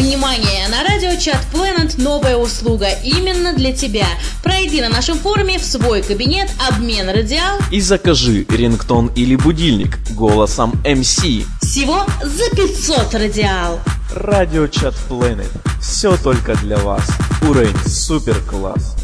Внимание! На радио Чат Planet новая услуга именно для тебя. Пройди на нашем форуме в свой кабинет «Обмен Радиал» и закажи рингтон или будильник голосом MC. Всего за 500 Радиал. Радио Чат Planet. Все только для вас. Уровень супер класс.